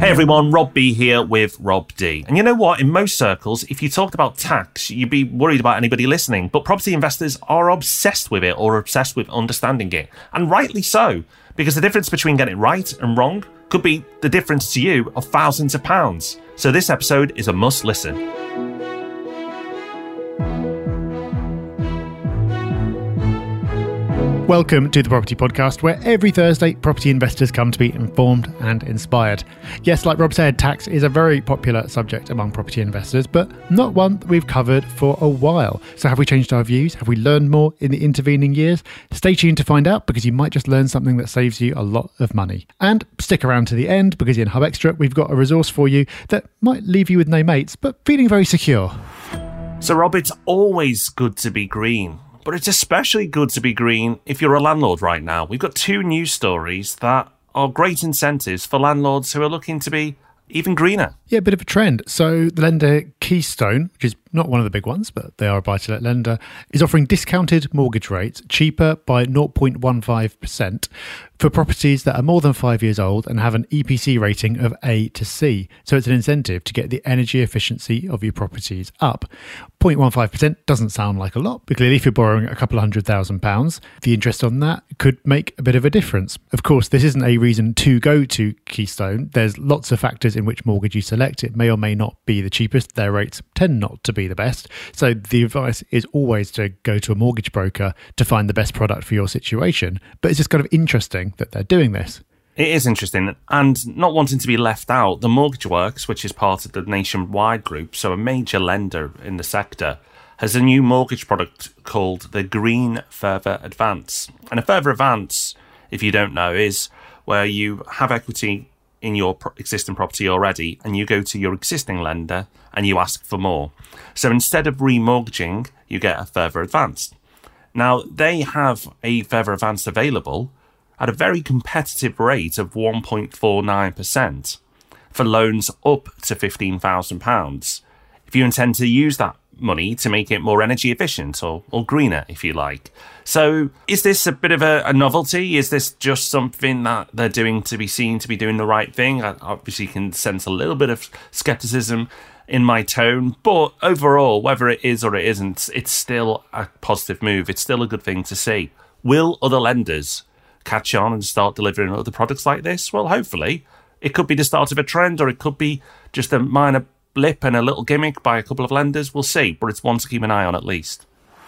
Hey everyone, Rob B here with Rob D. And you know what? In most circles, if you talked about tax, you'd be worried about anybody listening. But property investors are obsessed with it or obsessed with understanding it. And rightly so, because the difference between getting it right and wrong could be the difference to you of thousands of pounds. So this episode is a must listen. Welcome to the Property Podcast, where every Thursday property investors come to be informed and inspired. Yes, like Rob said, tax is a very popular subject among property investors, but not one that we've covered for a while. So have we changed our views? Have we learned more in the intervening years? Stay tuned to find out, because you might just learn something that saves you a lot of money. And stick around to the end, because in Hub Extra, we've got a resource for you that might leave you with no mates, but feeling very secure. So Rob, it's always good to be green. But it's especially good to be green if you're a landlord right now. We've got two news stories that are great incentives for landlords who are looking to be even greener. Yeah, a bit of a trend. So the lender Keystone, which is not one of the big ones, but they are a buy-to-let lender, is offering discounted mortgage rates, cheaper by 0.15%, for properties that are more than 5 years old and have an EPC rating of A to C. So it's an incentive to get the energy efficiency of your properties up. 0.15% doesn't sound like a lot, but clearly if you're borrowing a couple of £100,000, the interest on that could make a bit of a difference. Of course, this isn't a reason to go to Keystone. There's lots of factors in which mortgage you select. It may or may not be the cheapest. Their rates tend not to be the best. So the advice is always to go to a mortgage broker to find the best product for your situation. But it's just kind of interesting that they're doing this. It is interesting, and not wanting to be left out, the Mortgage Works, which is part of the Nationwide Group, so a major lender in the sector, has a new mortgage product called the Green Further Advance. And a further advance, if you don't know, is where you have equity in your existing property already and you go to your existing lender and you ask for more. So instead of remortgaging, you get a further advance. Now, they have a further advance available at a very competitive rate of 1.49% for loans up to £15,000 if you intend to use that money to make it more energy efficient or greener, if you like. So is this a bit of a novelty? Is this just something that they're doing to be seen to be doing the right thing? I obviously can sense a little bit of skepticism in my tone, but overall, whether it is or it isn't, it's still a positive move. It's still a good thing to see. Will other lenders catch on and start delivering other products like this? Well, hopefully. It could be the start of a trend, or it could be just a minor blip and a little gimmick by a couple of lenders. We'll see, but it's one to keep an eye on at least.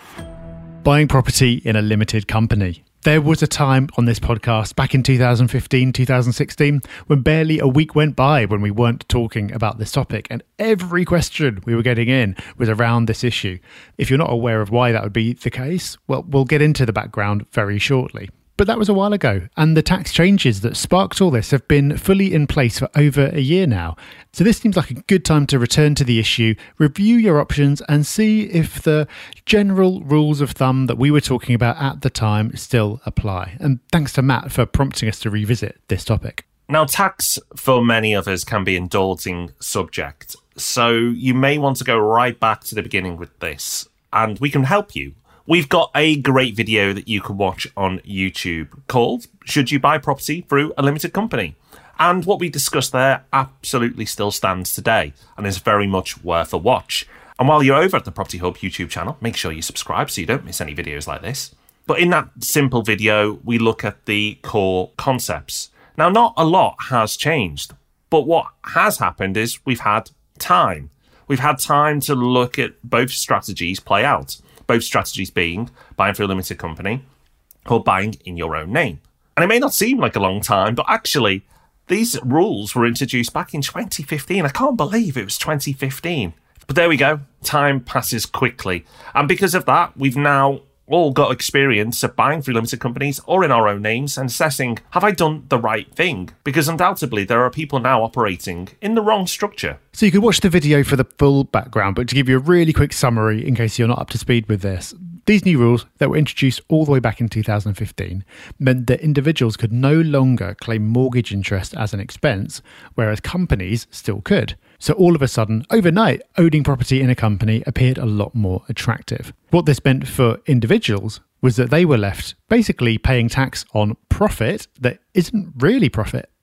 Buying property in a limited company. There was a time on this podcast back in 2015, 2016, when barely a week went by when we weren't talking about this topic, and every question we were getting in was around this issue. If you're not aware of why that would be the case, well, we'll get into the background very shortly. But that was a while ago, and the tax changes that sparked all this have been fully in place for over a year now. So this seems like a good time to return to the issue, review your options, and see if the general rules of thumb that we were talking about at the time still apply. And thanks to Matt for prompting us to revisit this topic. Now, tax for many of us can be an daunting subject, so you may want to go right back to the beginning with this, and we can help you. We've got a great video that you can watch on YouTube called Should You Buy Property Through a Limited Company? And what we discussed there absolutely still stands today and is very much worth a watch. And while you're over at the Property Hub YouTube channel, make sure you subscribe so you don't miss any videos like this. But in that simple video, we look at the core concepts. Now, not a lot has changed, but what has happened is we've had time. We've had time to look at both strategies play out. Both strategies being buying through a limited company or buying in your own name. And it may not seem like a long time, but actually these rules were introduced back in 2015. I can't believe it was 2015. But there we go. Time passes quickly. And because of that, we've now all got experience of buying through limited companies or in our own names and assessing, have I done the right thing? Because undoubtedly there are people now operating in the wrong structure. So you could watch the video for the full background, but to give you a really quick summary in case you're not up to speed with this, these new rules that were introduced all the way back in 2015 meant that individuals could no longer claim mortgage interest as an expense, whereas companies still could. So all of a sudden, overnight, owning property in a company appeared a lot more attractive. What this meant for individuals was that they were left basically paying tax on profit that isn't really profit.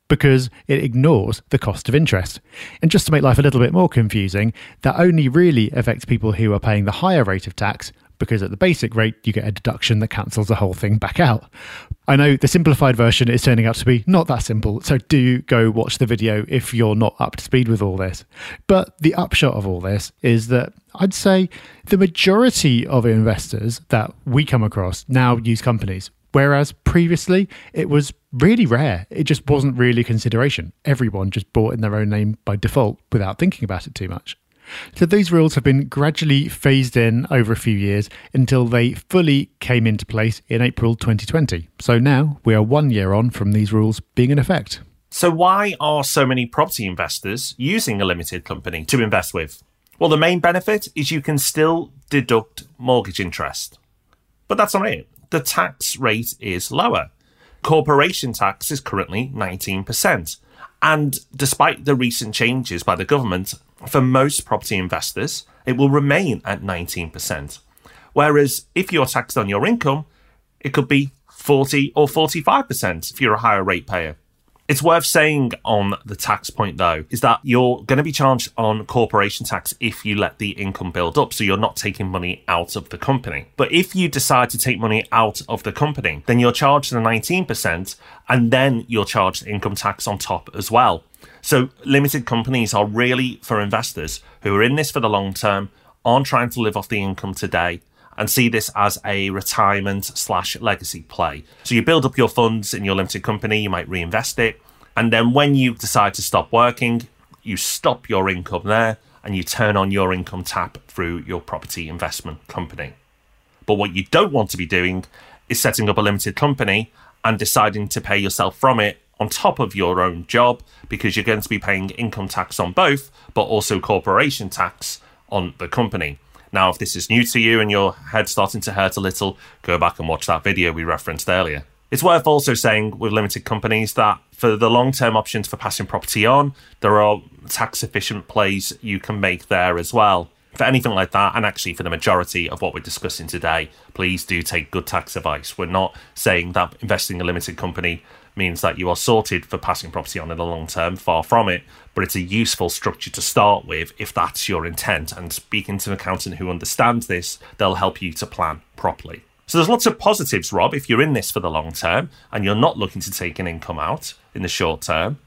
because it ignores the cost of interest. And just to make life a little bit more confusing, that only really affects people who are paying the higher rate of tax, because at the basic rate, you get a deduction that cancels the whole thing back out. I know the simplified version is turning out to be not that simple, so do go watch the video if you're not up to speed with all this. But the upshot of all this is that I'd say the majority of investors that we come across now use companies, whereas previously it was really rare. It just wasn't really a consideration. Everyone just bought in their own name by default without thinking about it too much. So these rules have been gradually phased in over a few years until they fully came into place in April 2020. So now we are 1 year on from these rules being in effect. So why are so many property investors using a limited company to invest with? Well, the main benefit is you can still deduct mortgage interest. But that's not it. The tax rate is lower. Corporation tax is currently 19%. And despite the recent changes by the government, for most property investors, it will remain at 19%. Whereas if you're taxed on your income, it could be 40 or 45% if you're a higher rate payer. It's worth saying on the tax point, though, is that you're going to be charged on corporation tax if you let the income build up, so you're not taking money out of the company. But if you decide to take money out of the company, then you're charged the 19%, and then you're charged income tax on top as well. So limited companies are really for investors who are in this for the long term, aren't trying to live off the income today, and see this as a retirement/legacy play. So you build up your funds in your limited company, you might reinvest it, and then when you decide to stop working, you stop your income there and you turn on your income tap through your property investment company. But what you don't want to be doing is setting up a limited company and deciding to pay yourself from it on top of your own job, because you're going to be paying income tax on both, but also corporation tax on the company. Now, if this is new to you and your head's starting to hurt a little, go back and watch that video we referenced earlier. It's worth also saying with limited companies that for the long-term options for passing property on, there are tax-efficient plays you can make there as well. For anything like that, and actually for the majority of what we're discussing today, please do take good tax advice. We're not saying that investing in a limited company means that you are sorted for passing property on in the long term, far from it, but it's a useful structure to start with if that's your intent. And speaking to an accountant who understands this, they'll help you to plan properly. So there's lots of positives, Rob, if you're in this for the long term and you're not looking to take an income out in the short term.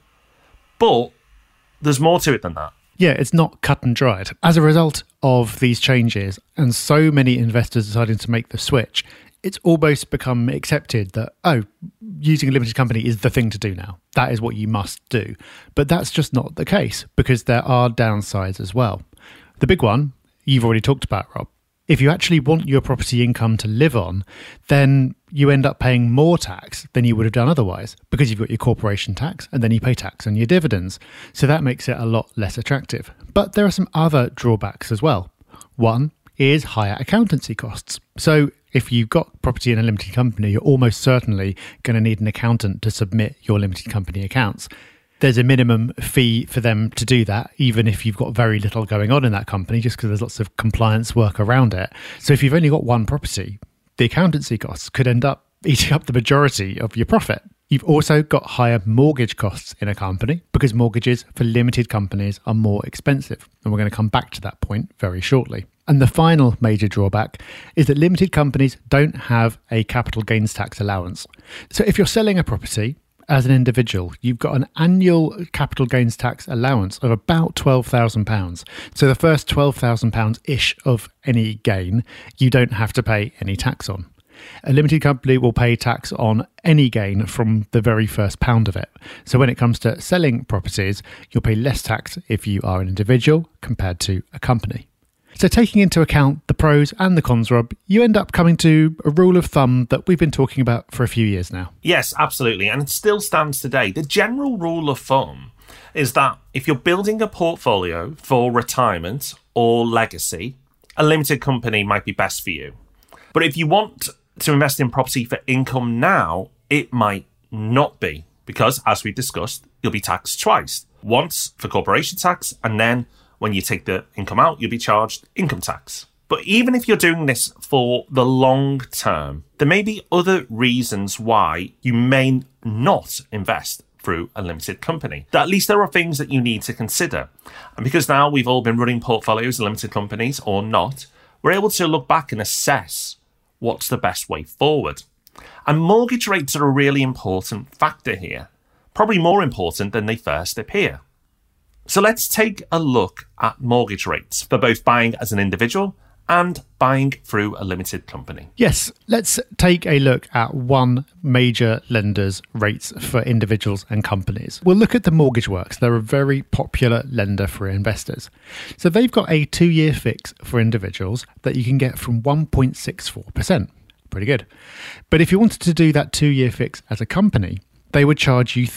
But there's more to it than that. Yeah, it's not cut and dried. As a result of these changes and so many investors deciding to make the switch, it's almost become accepted that, using a limited company is the thing to do now. That is what you must do. But that's just not the case, because there are downsides as well. The big one, you've already talked about, Rob. If you actually want your property income to live on, then you end up paying more tax than you would have done otherwise, because you've got your corporation tax and then you pay tax on your dividends. So that makes it a lot less attractive. But there are some other drawbacks as well. One is higher accountancy costs. So if you've got property in a limited company, you're almost certainly going to need an accountant to submit your limited company accounts. There's a minimum fee for them to do that, even if you've got very little going on in that company, just because there's lots of compliance work around it. So if you've only got one property, the accountancy costs could end up eating up the majority of your profit. You've also got higher mortgage costs in a company because mortgages for limited companies are more expensive. And we're going to come back to that point very shortly. And the final major drawback is that limited companies don't have a capital gains tax allowance. So if you're selling a property as an individual, you've got an annual capital gains tax allowance of about £12,000. So the first £12,000-ish of any gain, you don't have to pay any tax on. A limited company will pay tax on any gain from the very first pound of it. So when it comes to selling properties, you'll pay less tax if you are an individual compared to a company. So taking into account the pros and the cons, Rob, you end up coming to a rule of thumb that we've been talking about for a few years now. Yes, absolutely. And it still stands today. The general rule of thumb is that if you're building a portfolio for retirement or legacy, a limited company might be best for you. But if you want to invest in property for income now, it might not be, because as we discussed, you'll be taxed twice. Once for corporation tax, and then when you take the income out, you'll be charged income tax. But even if you're doing this for the long term, there may be other reasons why you may not invest through a limited company. At least there are things that you need to consider. And because now we've all been running portfolios of limited companies or not, we're able to look back and assess what's the best way forward. And mortgage rates are a really important factor here, probably more important than they first appear. So let's take a look at mortgage rates for both buying as an individual and buying through a limited company. Yes, let's take a look at one major lender's rates for individuals and companies. We'll look at the MortgageWorks. They're a very popular lender for investors. So they've got a 2-year fix for individuals that you can get from 1.64%. Pretty good. But if you wanted to do that 2-year fix as a company, they would charge you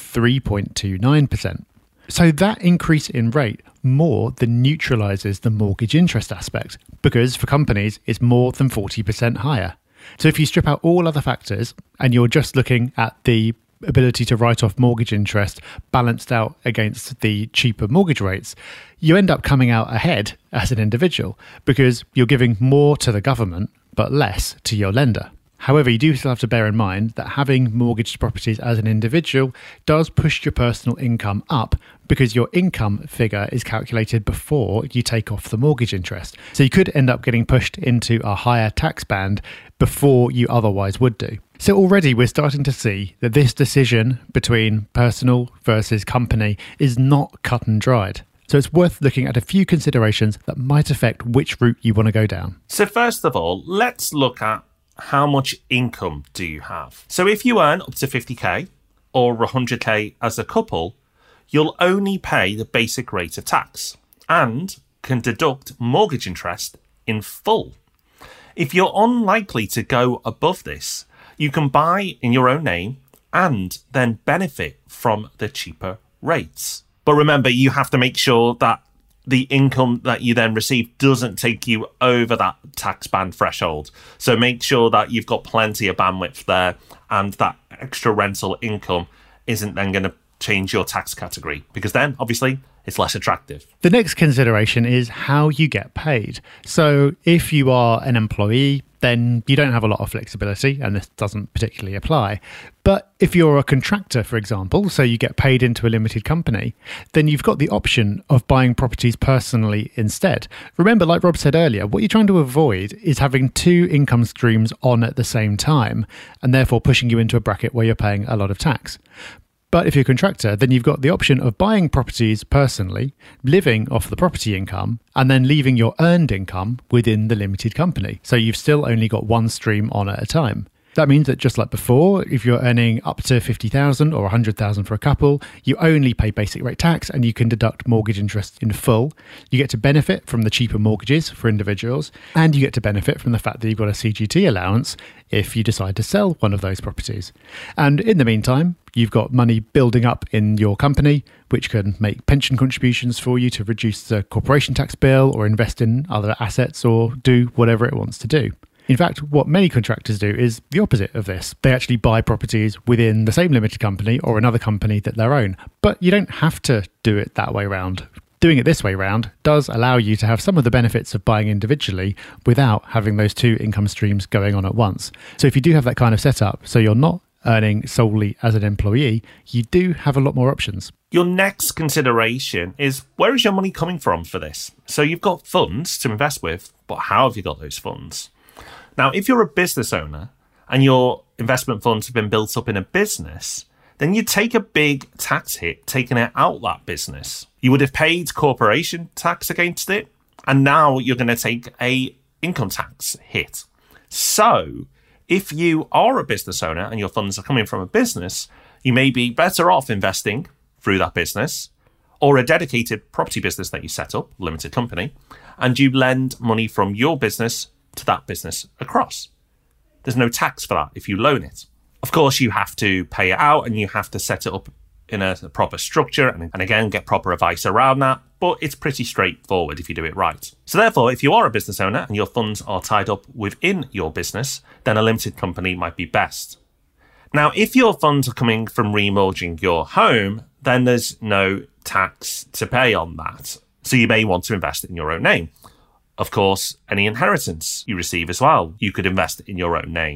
3.29%. So that increase in rate more than neutralises the mortgage interest aspect, because for companies, it's more than 40% higher. So if you strip out all other factors and you're just looking at the ability to write off mortgage interest balanced out against the cheaper mortgage rates, you end up coming out ahead as an individual because you're giving more to the government but less to your lender. However, you do still have to bear in mind that having mortgaged properties as an individual does push your personal income up because your income figure is calculated before you take off the mortgage interest. So you could end up getting pushed into a higher tax band before you otherwise would do. So already we're starting to see that this decision between personal versus company is not cut and dried. So it's worth looking at a few considerations that might affect which route you want to go down. So first of all, let's look at how much income do you have? So if you earn up to 50k or 100k as a couple, you'll only pay the basic rate of tax and can deduct mortgage interest in full. If you're unlikely to go above this, you can buy in your own name and then benefit from the cheaper rates. But remember, you have to make sure that the income that you then receive doesn't take you over that tax band threshold. So make sure that you've got plenty of bandwidth there and that extra rental income isn't then going to change your tax category, because then obviously it's less attractive. The next consideration is how you get paid. So if you are an employee, then you don't have a lot of flexibility, and this doesn't particularly apply. But if you're a contractor, for example, so you get paid into a limited company, then you've got the option of buying properties personally instead. Remember, like Rob said earlier, what you're trying to avoid is having two income streams on at the same time, and therefore pushing you into a bracket where you're paying a lot of tax. But if you're a contractor, then you've got the option of buying properties personally, living off the property income, and then leaving your earned income within the limited company. So you've still only got one stream on at a time. That means that just like before, if you're earning up to 50,000 or 100,000 for a couple, you only pay basic rate tax and you can deduct mortgage interest in full. You get to benefit from the cheaper mortgages for individuals, and you get to benefit from the fact that you've got a CGT allowance if you decide to sell one of those properties. And in the meantime, you've got money building up in your company, which can make pension contributions for you to reduce the corporation tax bill or invest in other assets or do whatever it wants to do. In fact, what many contractors do is the opposite of this. They actually buy properties within the same limited company or another company that they own. But you don't have to do it that way round. Doing it this way round does allow you to have some of the benefits of buying individually without having those two income streams going on at once. So if you do have that kind of setup, so you're not earning solely as an employee, you do have a lot more options. Your next consideration is, where is your money coming from for this? So you've got funds to invest with, but how have you got those funds? Now, if you're a business owner and your investment funds have been built up in a business, then you take a big tax hit taking it out that business. You would have paid corporation tax against it, and now you're going to take a income tax hit. So if you are a business owner and your funds are coming from a business, you may be better off investing through that business or a dedicated property business that you set up, limited company, and you lend money from your business to that business across. There's no tax for that if you loan it. Of course, you have to pay it out and you have to set it up in a proper structure and again, get proper advice around that. But it's pretty straightforward if you do it right. So therefore, if you are a business owner and your funds are tied up within your business, then a limited company might be best. Now, if your funds are coming from remortgaging your home, then there's no tax to pay on that. So you may want to invest in your own name. Of course, any inheritance you receive as well, you could invest in your own name.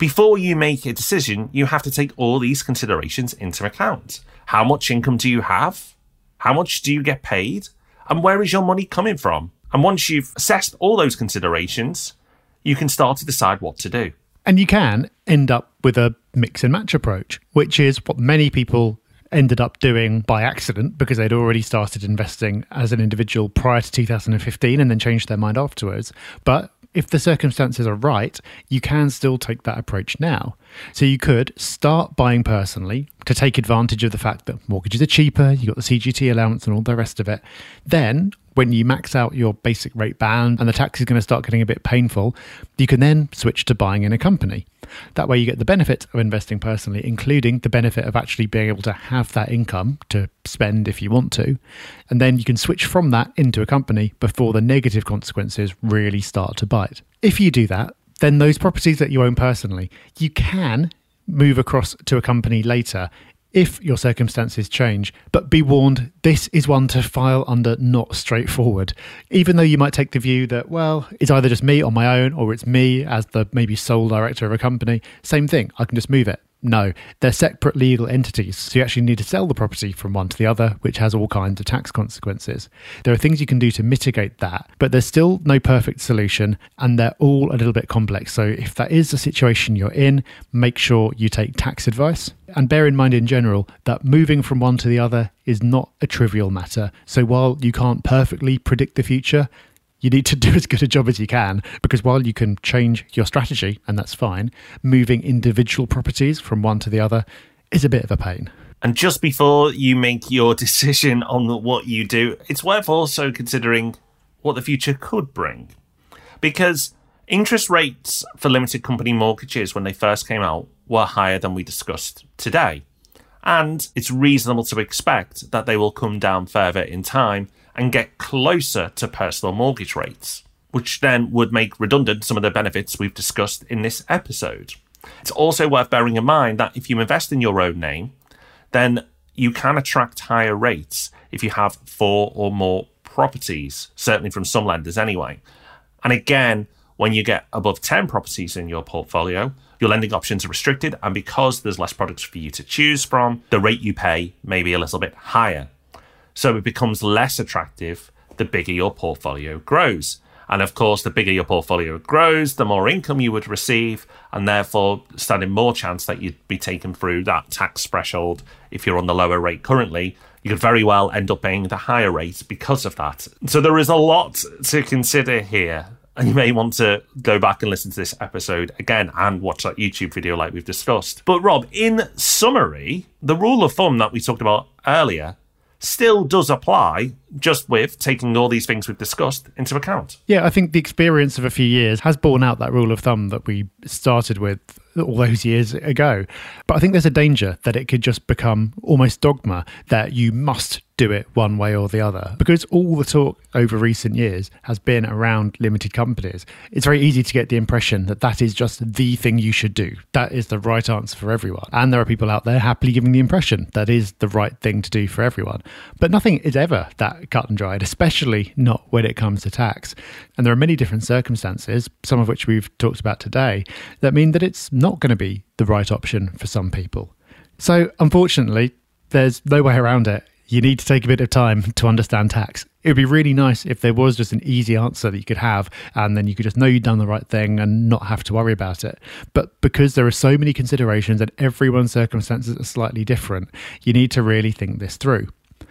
Before you make a decision, you have to take all these considerations into account. How much income do you have? How much do you get paid? And where is your money coming from? And once you've assessed all those considerations, you can start to decide what to do. And you can end up with a mix and match approach, which is what many people ended up doing by accident because they'd already started investing as an individual prior to 2015 and then changed their mind afterwards. But if the circumstances are right, you can still take that approach now. So you could start buying personally to take advantage of the fact that mortgages are cheaper, you've got the CGT allowance and all the rest of it. Then, when you max out your basic rate band and the tax is going to start getting a bit painful, you can then switch to buying in a company. That way you get the benefit of investing personally, including the benefit of actually being able to have that income to spend if you want to. And then you can switch from that into a company before the negative consequences really start to bite. If you do that, then those properties that you own personally, you can move across to a company later if your circumstances change. But be warned, this is one to file under not straightforward. Even though you might take the view that, well, it's either just me on my own or it's me as the maybe sole director of a company, same thing, I can just move it. No, they're separate legal entities, so you actually need to sell the property from one to the other, which has all kinds of tax consequences. There are things you can do to mitigate that, but there's still no perfect solution, and they're all a little bit complex. So if that is the situation you're in, make sure you take tax advice. And bear in mind in general that moving from one to the other is not a trivial matter. So while you can't perfectly predict the future, you need to do as good a job as you can, because while you can change your strategy, and that's fine, moving individual properties from one to the other is a bit of a pain. And just before you make your decision on what you do, it's worth also considering what the future could bring. Because interest rates for limited company mortgages when they first came out were higher than we discussed today. And it's reasonable to expect that they will come down further in time and get closer to personal mortgage rates, which then would make redundant some of the benefits we've discussed in this episode. It's also worth bearing in mind that if you invest in your own name, then you can attract higher rates if you have 4 or more properties, certainly from some lenders anyway. And again, when you get above 10 properties in your portfolio, your lending options are restricted, and because there's less products for you to choose from, the rate you pay may be a little bit higher. So it becomes less attractive the bigger your portfolio grows. And of course, the bigger your portfolio grows, the more income you would receive, and therefore standing more chance that you'd be taken through that tax threshold. If you're on the lower rate currently, you could very well end up paying the higher rate because of that. So there is a lot to consider here. And you may want to go back and listen to this episode again and watch that YouTube video like we've discussed. But Rob, in summary, the rule of thumb that we talked about earlier still does apply, just with taking all these things we've discussed into account. Yeah, I think the experience of a few years has borne out that rule of thumb that we started with all those years ago. But I think there's a danger that it could just become almost dogma that you must do it one way or the other. Because all the talk over recent years has been around limited companies. It's very easy to get the impression that that is just the thing you should do. That is the right answer for everyone. And there are people out there happily giving the impression that is the right thing to do for everyone. But nothing is ever that cut and dried, especially not when it comes to tax. And there are many different circumstances, some of which we've talked about today, that mean that it's not going to be the right option for some people. So unfortunately, there's no way around it. You need to take a bit of time to understand tax. It would be really nice if there was just an easy answer that you could have, and then you could just know you've done the right thing and not have to worry about it. But because there are so many considerations and everyone's circumstances are slightly different, you need to really think this through.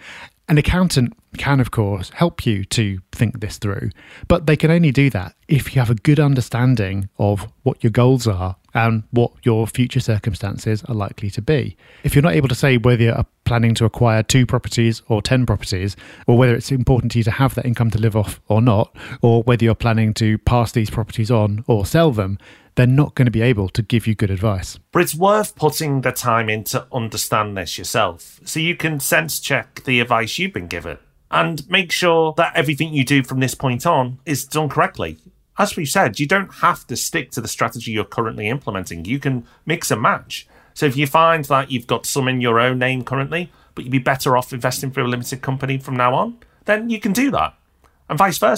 An accountant can, of course, help you to think this through, but they can only do that if you have a good understanding of what your goals are and what your future circumstances are likely to be. If you're not able to say whether you're planning to acquire 2 properties or 10 properties, or whether it's important to you to have that income to live off or not, or whether you're planning to pass these properties on or sell them, they're not going to be able to give you good advice. But it's worth putting the time in to understand this yourself, so you can sense check the advice you've been given and make sure that everything you do from this point on is done correctly. As we've said, you don't have to stick to the strategy you're currently implementing. You can mix and match. So if you find that you've got some in your own name currently, but you'd be better off investing through a limited company from now on, then you can do that. And vice versa.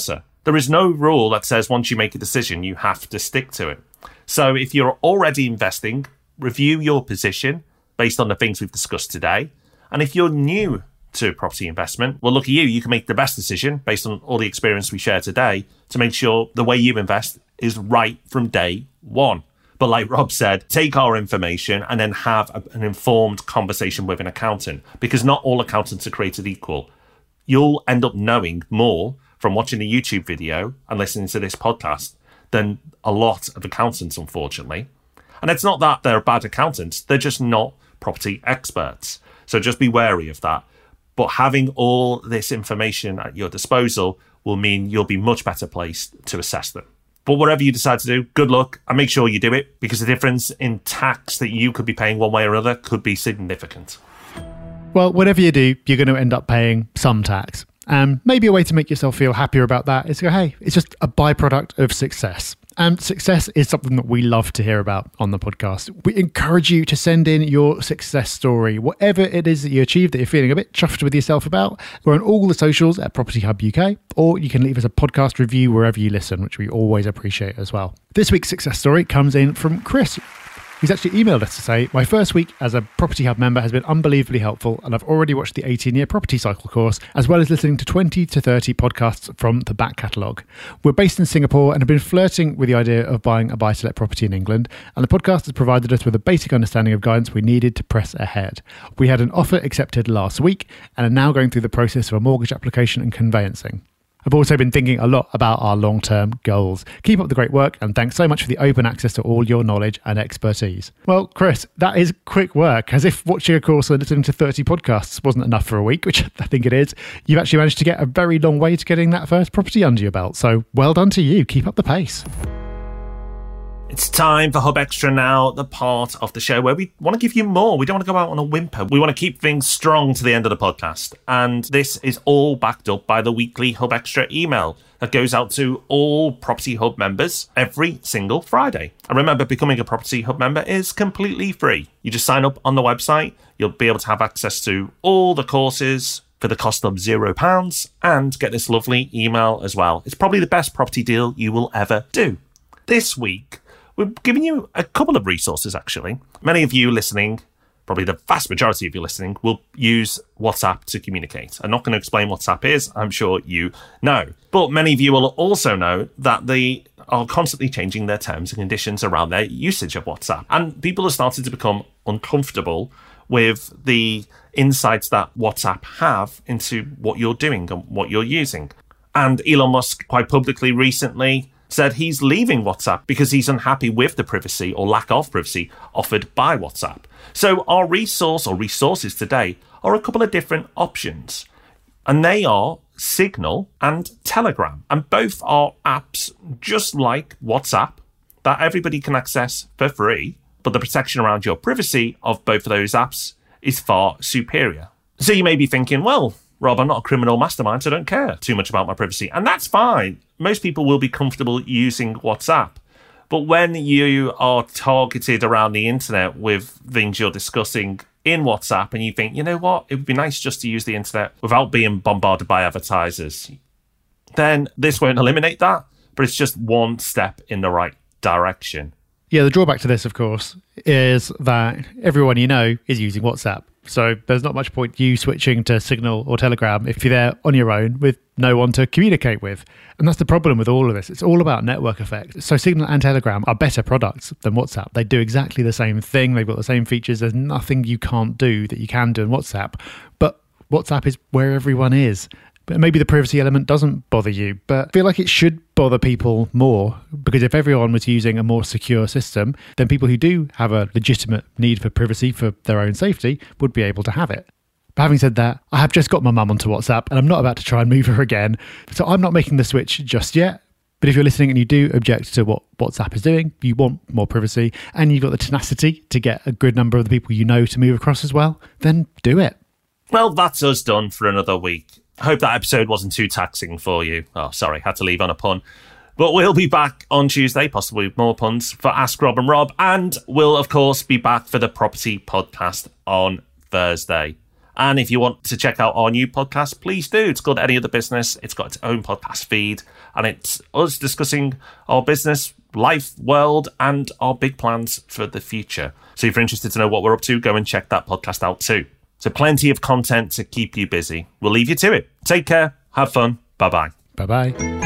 There is no rule that says once you make a decision, you have to stick to it. So if you're already investing, review your position based on the things we've discussed today. And if you're new to property investment, well, look at you. You can make the best decision based on all the experience we share today to make sure the way you invest is right from day one. But like Rob said, take our information and then have an informed conversation with an accountant, because not all accountants are created equal. You'll end up knowing more from watching a YouTube video and listening to this podcast than a lot of accountants, unfortunately. And it's not that they're bad accountants, they're just not property experts. So just be wary of that. But having all this information at your disposal will mean you'll be much better placed to assess them. But whatever you decide to do, good luck, and make sure you do it, because the difference in tax that you could be paying one way or another could be significant. Well, whatever you do, you're going to end up paying some tax. And maybe a way to make yourself feel happier about that is to go, hey, it's just a byproduct of success. And success is something that we love to hear about on the podcast. We encourage you to send in your success story, whatever it is that you achieved that you're feeling a bit chuffed with yourself about. We're on all the socials at Property Hub UK, or you can leave us a podcast review wherever you listen, which we always appreciate as well. This week's success story comes in from Chris. He's actually emailed us to say, my first week as a Property Hub member has been unbelievably helpful, and I've already watched the 18-year property cycle course, as well as listening to 20 to 30 podcasts from the back catalogue. We're based in Singapore and have been flirting with the idea of buying a buy-to-let property in England, and the podcast has provided us with a basic understanding of guidance we needed to press ahead. We had an offer accepted last week and are now going through the process of a mortgage application and conveyancing. I've also been thinking a lot about our long-term goals. Keep up the great work, and thanks so much for the open access to all your knowledge and expertise. Well, Chris, that is quick work. As if watching a course and listening to 30 podcasts wasn't enough for a week, which I think it is. You've actually managed to get a very long way to getting that first property under your belt. So well done to you. Keep up the pace. It's time for Hub Extra now, the part of the show where we want to give you more. We don't want to go out on a whimper. We want to keep things strong to the end of the podcast. And this is all backed up by the weekly Hub Extra email that goes out to all Property Hub members every single Friday. And remember, becoming a Property Hub member is completely free. You just sign up on the website. You'll be able to have access to all the courses for the cost of £0 and get this lovely email as well. It's probably the best property deal you will ever do. This week, we're giving you a couple of resources, actually. Many of you listening, probably the vast majority of you listening, will use WhatsApp to communicate. I'm not going to explain what WhatsApp is. I'm sure you know. But many of you will also know that they are constantly changing their terms and conditions around their usage of WhatsApp. And people are starting to become uncomfortable with the insights that WhatsApp have into what you're doing and what you're using. And Elon Musk quite publicly recently said he's leaving WhatsApp because he's unhappy with the privacy or lack of privacy offered by WhatsApp. So our resource or resources today are a couple of different options, and they are Signal and Telegram. And both are apps just like WhatsApp that everybody can access for free, but the protection around your privacy of both of those apps is far superior. So you may be thinking, well, Rob, I'm not a criminal mastermind, so I don't care too much about my privacy. And that's fine. Most people will be comfortable using WhatsApp. But when you are targeted around the internet with things you're discussing in WhatsApp and you think, you know what, it would be nice just to use the internet without being bombarded by advertisers, then this won't eliminate that, but it's just one step in the right direction. Yeah, the drawback to this, of course, is that everyone you know is using WhatsApp. So there's not much point you switching to Signal or Telegram if you're there on your own with no one to communicate with. And that's the problem with all of this. It's all about network effect. So Signal and Telegram are better products than WhatsApp. They do exactly the same thing. They've got the same features. There's nothing you can't do that you can do in WhatsApp. But WhatsApp is where everyone is. But maybe the privacy element doesn't bother you, but I feel like it should bother people more, because if everyone was using a more secure system, then people who do have a legitimate need for privacy for their own safety would be able to have it. But having said that, I have just got my mum onto WhatsApp and I'm not about to try and move her again. So I'm not making the switch just yet. But if you're listening and you do object to what WhatsApp is doing, you want more privacy, and you've got the tenacity to get a good number of the people you know to move across as well, then do it. Well, that's us done for another week. I hope that episode wasn't too taxing for you. Oh, sorry, had to leave on a pun. But we'll be back on Tuesday, possibly with more puns, for Ask Rob and Rob. And we'll, of course, be back for the Property Podcast on Thursday. And if you want to check out our new podcast, please do. It's called Any Other Business. It's got its own podcast feed, and it's us discussing our business, life, world, and our big plans for the future. So if you're interested to know what we're up to, go and check that podcast out too. So plenty of content to keep you busy. We'll leave you to it. Take care. Have fun. Bye-bye. Bye-bye.